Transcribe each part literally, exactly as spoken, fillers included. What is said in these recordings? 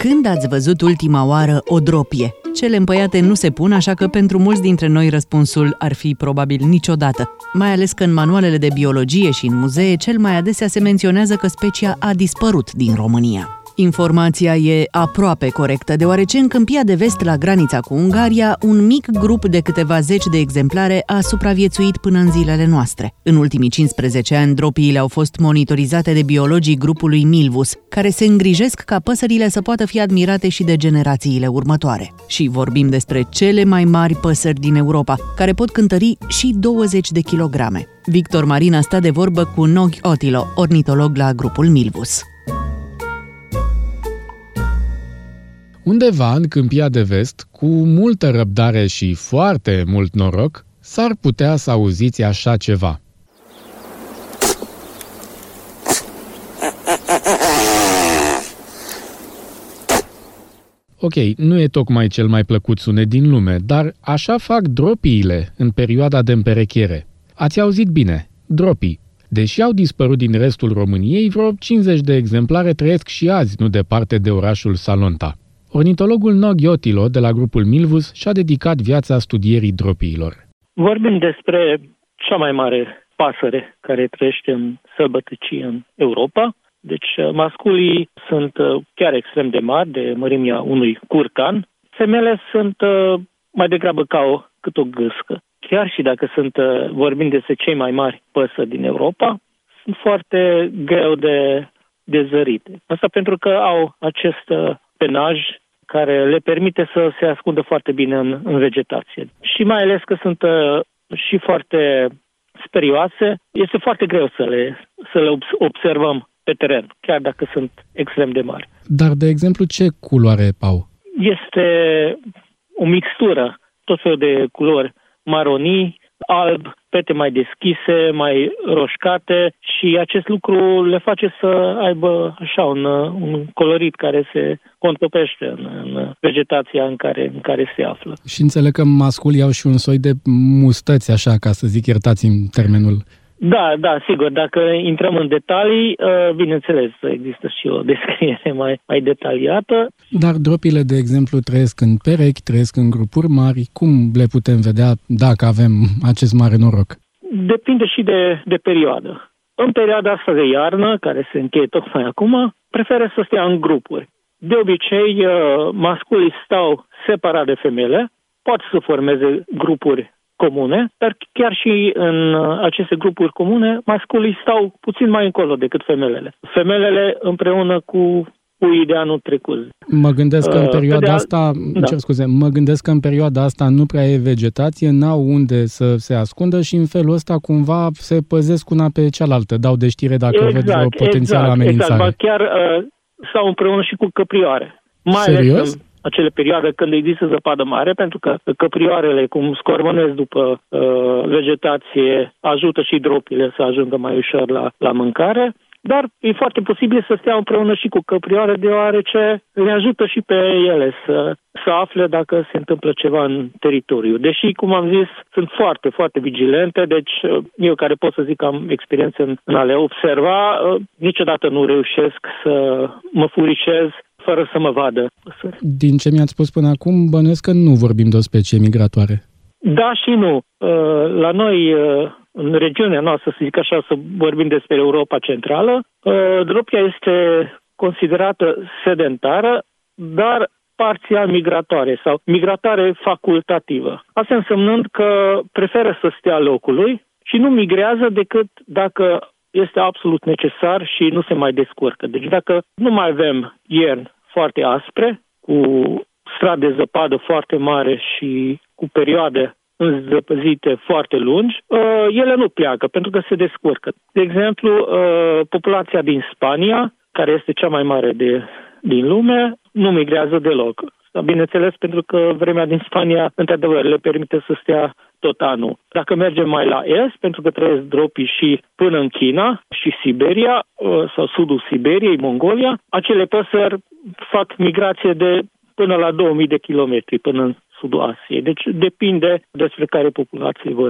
Când ați văzut ultima oară o dropie? Cele împăiate nu se pun, așa că pentru mulți dintre noi răspunsul ar fi probabil niciodată. Mai ales că în manualele de biologie și în muzee cel mai adesea se menționează că specia a dispărut din România. Informația e aproape corectă, deoarece în Câmpia de Vest, la granița cu Ungaria, un mic grup de câteva zeci de exemplare a supraviețuit până în zilele noastre. În ultimii cincisprezece ani, dropiile au fost monitorizate de biologii grupului Milvus, care se îngrijesc ca păsările să poată fi admirate și de generațiile următoare. Și vorbim despre cele mai mari păsări din Europa, care pot cântări și douăzeci de kilograme. Victor Marin a stat de vorbă cu Nog Otilo, ornitolog la grupul Milvus. Undeva în Câmpia de Vest, cu multă răbdare și foarte mult noroc, s-ar putea să auziți așa ceva. Ok, nu e tocmai cel mai plăcut sunet din lume, dar așa fac dropiile în perioada de împerechiere. Ați auzit bine, dropii. Deși au dispărut din restul României, vreo cincizeci de exemplare trăiesc și azi nu departe de orașul Salonta. Ornitologul Nog Otilo de la grupul Milvus și-a dedicat viața studierii dropiilor. Vorbim despre cea mai mare pasăre care trăiește în sălbăticie în Europa. Deci masculii sunt chiar extrem de mari, de mărimea unui curcan. Femeile sunt mai degrabă ca o, cât o gâscă. Chiar și dacă sunt, vorbim despre cei mai mari păsări din Europa, sunt foarte greu de, de zărite. Asta pentru că au acest penaj care le permite să se ascundă foarte bine în, în vegetație. Și mai ales că sunt uh, și foarte sperioase, este foarte greu să le, să le observăm pe teren, chiar dacă sunt extrem de mari. Dar, de exemplu, ce culoare au? Este o mixtură, tot felul de culori maronii, alb, pete mai deschise, mai roșcate și acest lucru le face să aibă așa un, un colorit care se contopește în, în vegetația în care, în care se află. Și înțeleg că masculii au și un soi de mustăți, așa, ca să zic, iertați-mi termenul. Da, da, sigur. Dacă intrăm în detalii, bineînțeles, există și o descriere mai, mai detaliată. Dar dropile, de exemplu, trăiesc în perechi, trăiesc în grupuri mari. Cum le putem vedea dacă avem acest mare noroc? Depinde și de, de perioadă. În perioada asta de iarnă, care se încheie tocmai acum, preferă să stea în grupuri. De obicei, masculii stau separat de femele, pot să formeze grupuri comune, dar chiar și în aceste grupuri comune, masculii stau puțin mai încolo decât femelele. Femelele împreună cu puii de anul trecut. Mă gândesc că în perioada uh, asta, da. cer scuze, mă gândesc că în perioada asta nu prea e vegetație, n-au unde să se ascundă și în felul ăsta cumva se păzesc una pe cealaltă, dau de știre dacă exact, văd o potențială exact, amenințare. Exact, chiar uh, stau împreună și cu căprioare. Mai Serios? ales în acele perioade când există zăpadă mare, pentru că căprioarele, cum scormonesc după uh, vegetație, ajută și dropile să ajungă mai ușor la, la mâncare, dar e foarte posibil să stea împreună și cu căprioare, deoarece le ajută și pe ele să, să afle dacă se întâmplă ceva în teritoriu. Deși, cum am zis, sunt foarte, foarte vigilente, deci eu care pot să zic că am experiență în, în a le observa, uh, niciodată nu reușesc să mă furicez fără să mă vadă. Din ce mi-ați spus până acum, bănuiesc că nu vorbim de o specie migratoare. Da și nu. La noi, în regiunea noastră, să zic așa, să vorbim despre Europa Centrală, dropia este considerată sedentară, dar parțial migratoare sau migratoare facultativă. Asta însemnând că preferă să stea locului și nu migrează decât dacă este absolut necesar și nu se mai descurcă. Deci dacă nu mai avem ierni foarte aspre, cu strat de zăpadă foarte mare și cu perioade înzăpăzite foarte lungi, ele nu pleacă pentru că se descurcă. De exemplu, populația din Spania, care este cea mai mare de, din lume, nu migrează deloc. Bineînțeles, pentru că vremea din Spania, într-adevăr, le permite să stea tot anul. Dacă mergem mai la est, pentru că trăiesc dropii și până în China și Siberia, sau sudul Siberiei, Mongolia, acele păsări fac migrație de până la două mii de kilometri până în sudul Asiei. Deci depinde despre care populație vorbim.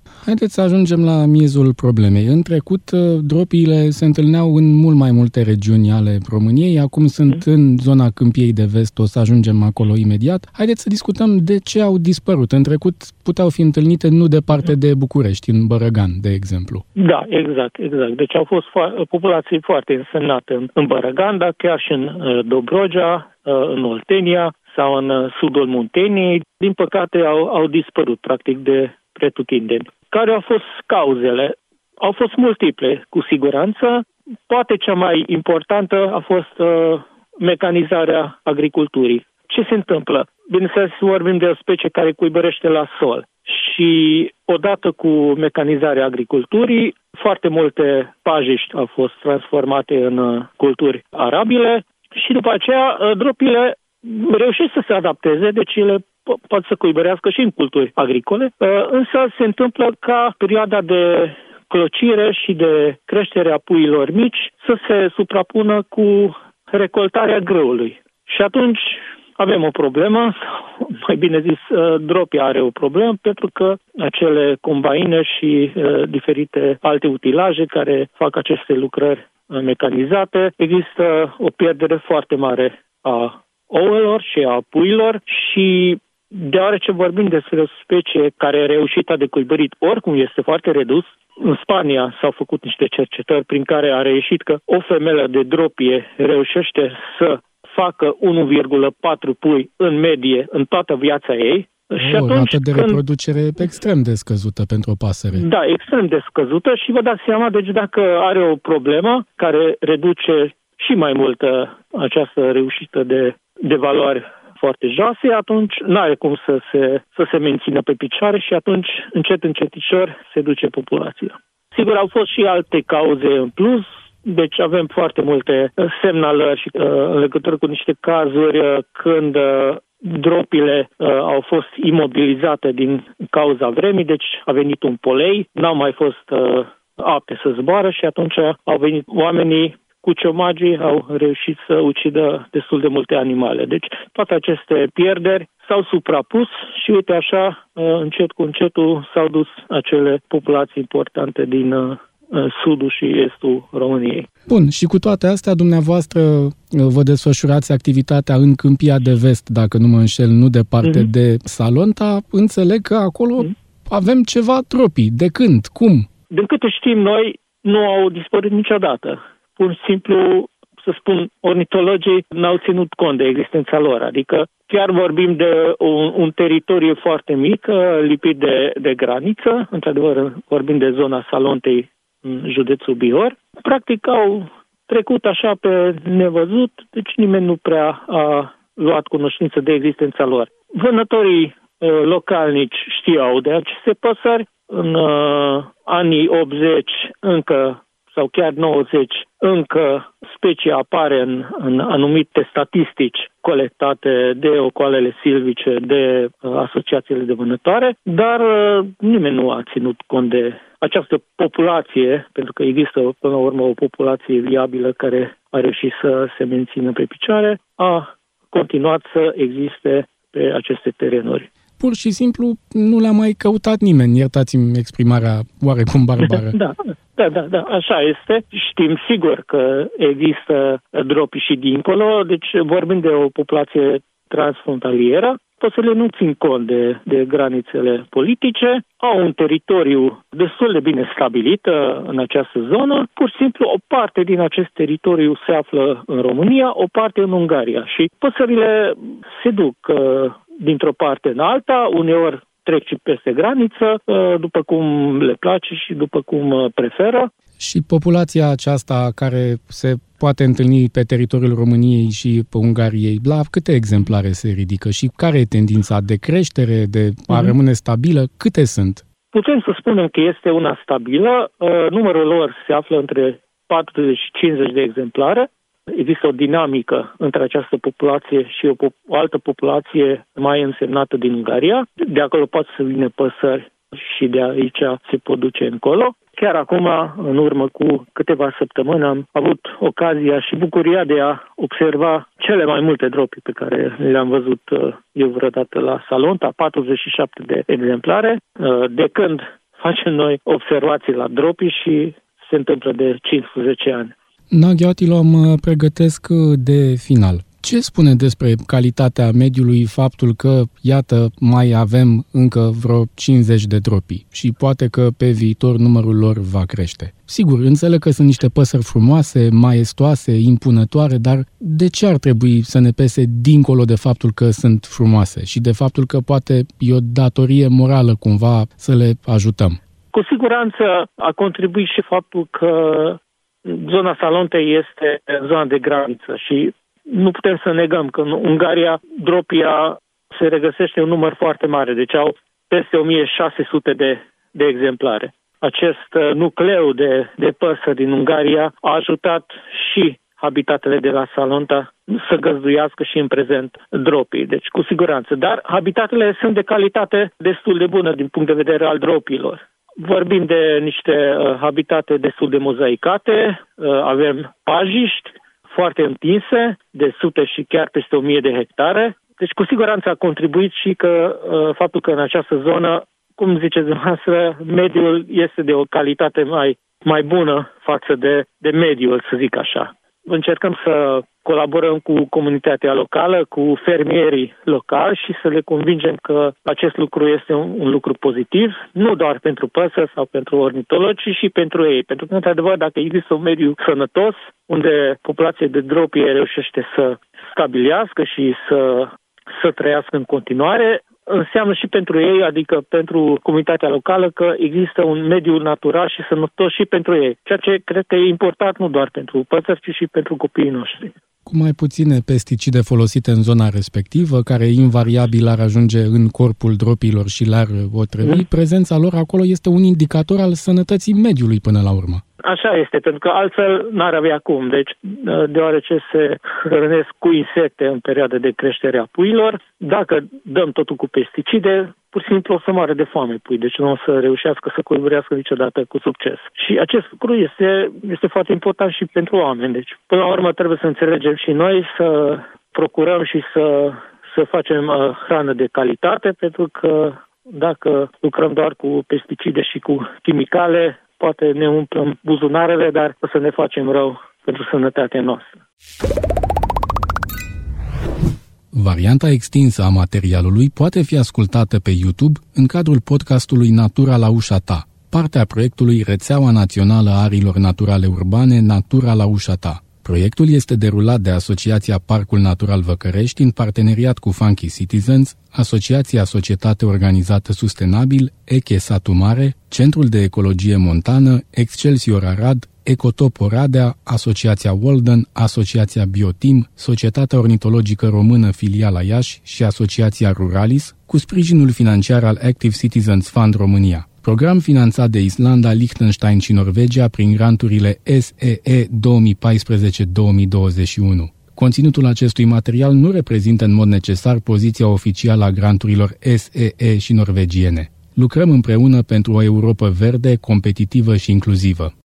Haideți să ajungem la miezul problemei. În trecut, dropiile se întâlneau în mult mai multe regiuni ale României, acum sunt în zona Câmpiei de Vest, o să ajungem acolo imediat. Haideți să discutăm de ce au dispărut. În trecut puteau fi întâlnite nu departe de București, în Bărăgan, de exemplu. Da, exact, exact. Deci au fost fo- populații foarte însemnate în, în Bărăgan, dar chiar și în uh, Dobrogea, uh, în Oltenia sau în uh, sudul Munteniei. Din păcate au, au dispărut, practic, de pretutindeni. Care au fost cauzele? Au fost multiple, cu siguranță. Poate cea mai importantă a fost uh, mecanizarea agriculturii. Ce se întâmplă? Bineînțeles, vorbim de o specie care cuibărește la sol. Și odată cu mecanizarea agriculturii, foarte multe pajiști au fost transformate în uh, culturi arabile și după aceea uh, dropile reușesc să se adapteze, deci ele po- pot să cuibărească și în culturi agricole, uh, însă se întâmplă ca perioada de clocire și de creștere a puiilor mici să se suprapună cu recoltarea grâului. Și atunci avem o problemă, mai bine zis, dropia are o problemă, pentru că acele combaine și uh, diferite alte utilaje care fac aceste lucrări mecanizate, există o pierdere foarte mare a ouălor și a puiilor și deoarece vorbim despre o specie care reușita de cuibărit oricum este foarte redus, în Spania s-au făcut niște cercetări prin care a reieșit că o femelă de dropie reușește să facă unu virgulă patru pui în medie în toată viața ei. O, și atunci, rată de când... reproducere extrem de scăzută pentru o pasăre. Da, extrem de scăzută și vă dați seama, deci dacă are o problemă care reduce și mai mult această reușită de, de valori foarte joase, atunci nu are cum să se, să se mențină pe picioare și atunci încet, încetișor se duce populația. Sigur, au fost și alte cauze în plus. Deci avem foarte multe semnalări și, uh, în legătură cu niște cazuri uh, când uh, dropile uh, au fost imobilizate din cauza vremii, deci a venit un polei, n-au mai fost uh, apte să zboară și atunci au venit oamenii cu ciomagii, au reușit să ucidă destul de multe animale. Deci toate aceste pierderi s-au suprapus și uite așa, uh, încet cu încetul s-au dus acele populații importante din uh, sudul și estul României. Bun, și cu toate astea, dumneavoastră vă desfășurați activitatea în Câmpia de Vest, dacă nu mă înșel, nu departe mm-hmm. de Salonta. Înțeleg că acolo mm-hmm. avem ceva tropii. De când? Cum? Din câte știm noi, nu au dispărut niciodată. Pur și simplu, să spun, ornitologii n-au ținut cont de existența lor. Adică chiar vorbim de un, un teritoriu foarte mic, lipit de, de graniță. Într-adevăr, vorbim de zona Salontei, în județul Bihor. Practic au trecut așa pe nevăzut, deci nimeni nu prea a luat cunoștință de existența lor. Vânătorii uh, localnici știau de aceste păsări. În uh, anii optzeci încă sau chiar nouăzeci, încă specia apare în, în anumite statistici colectate de ocoalele silvice, de uh, asociațiile de vânătoare, dar uh, nimeni nu a ținut cont de această populație, pentru că există până la urmă o populație viabilă care a reușit să se mențină pe picioare, a continuat să existe pe aceste terenuri. Pur și simplu nu le-a mai căutat nimeni, iertați-mi exprimarea oarecum barbară. Da, da, da, da, așa este. Știm sigur că există dropii și dincolo, deci vorbim de o populație transfrontalieră. Păsările nu țin cont de, de granițele politice, au un teritoriu destul de bine stabilit în această zonă. Pur și simplu o parte din acest teritoriu se află în România, o parte în Ungaria și păsările se duc dintr-o parte în alta, uneori trec și peste graniță, după cum le place și după cum preferă. Și populația aceasta care se poate întâlni pe teritoriul României și pe Ungariei, la câte exemplare se ridică și care e tendința de creștere, de a mm-hmm. rămâne stabilă? Câte sunt? Putem să spunem că este una stabilă. Numărul lor se află între patruzeci și cincizeci de exemplare. Există o dinamică între această populație și o, pop- o altă populație mai însemnată din Ungaria. De acolo pot să vină păsări și de aici se pot duce încolo. Chiar acum, în urmă cu câteva săptămâni, am avut ocazia și bucuria de a observa cele mai multe dropii pe care le-am văzut eu vreodată la Salonta, patruzeci și șapte de exemplare. De când facem noi observații la dropii și se întâmplă de cincisprezece ani. Naghia Attila, mă pregătesc de final. Ce spune despre calitatea mediului faptul că, iată, mai avem încă vreo cincizeci de dropii și poate că pe viitor numărul lor va crește? Sigur, înțeleg că sunt niște păsări frumoase, maestoase, impunătoare, dar de ce ar trebui să ne pese dincolo de faptul că sunt frumoase și de faptul că poate e o datorie morală cumva să le ajutăm? Cu siguranță a contribuit și faptul că zona Salontei este zona de graniță și nu putem să negăm că în Ungaria dropia se regăsește un număr foarte mare, deci au peste o mie șase sute de, de exemplare. Acest nucleu de, de păsări din Ungaria a ajutat și habitatele de la Salonta să găzduiască și în prezent dropii, deci cu siguranță. Dar habitatele sunt de calitate destul de bună din punct de vedere al dropilor. Vorbim de niște uh, habitate destul de mozaicate, uh, avem pajiști foarte întinse, de sute și chiar peste o mie de hectare. Deci cu siguranță a contribuit și că uh, faptul că în această zonă, cum ziceți dumneavoastră, mediul este de o calitate mai, mai bună față de, de mediul, să zic așa. Încercăm să colaborăm cu comunitatea locală, cu fermierii locali și să le convingem că acest lucru este un, un lucru pozitiv, nu doar pentru păsări sau pentru ornitologi, ci și pentru ei. Pentru că, într-adevăr, dacă există un mediu sănătos, unde populația de dropie reușește să stabilească și să, să trăiască în continuare, înseamnă și pentru ei, adică pentru comunitatea locală, că există un mediu natural și sănătos și pentru ei. Ceea ce cred că e important nu doar pentru păsări, ci și pentru copiii noștri. Cu mai puține pesticide folosite în zona respectivă, care invariabil ar ajunge în corpul dropilor și le-ar otrăvi, mm. prezența lor acolo este un indicator al sănătății mediului până la urmă. Așa este, pentru că altfel n-ar avea cum. Deci, deoarece se hrănesc cu insecte în perioada de creștere a puilor, dacă dăm totul cu pesticide, pur și simplu o să moară de foame pui, deci nu o să reușească să culburească niciodată cu succes. Și acest lucru este, este foarte important și pentru oameni. Deci, până la urmă, trebuie să înțelegem și noi să procurăm și să, să facem uh, hrană de calitate, pentru că dacă lucrăm doar cu pesticide și cu chimicale, poate ne umplăm buzunarele, dar o să ne facem rău pentru sănătatea noastră. Varianta extinsă a materialului poate fi ascultată pe YouTube în cadrul podcastului Natura la ușa ta, partea proiectului Rețeaua Națională a Arilor Naturale Urbane Natura la ușa ta. Proiectul este derulat de Asociația Parcul Natural Văcărești în parteneriat cu Funky Citizens, Asociația Societate Organizată Sustenabil, Eche Satu Mare, Centrul de Ecologie Montană, Excelsior Arad, Ecotop Oradea, Asociația Walden, Asociația Biotim, Societatea Ornitologică Română Filiala Iași și Asociația Ruralis, cu sprijinul financiar al Active Citizens Fund România. Program finanțat de Islanda, Liechtenstein și Norvegia prin granturile S E E două mii paisprezece două mii douăzeci și unu. Conținutul acestui material nu reprezintă în mod necesar poziția oficială a granturilor S E E și norvegiene. Lucrăm împreună pentru o Europă verde, competitivă și inclusivă.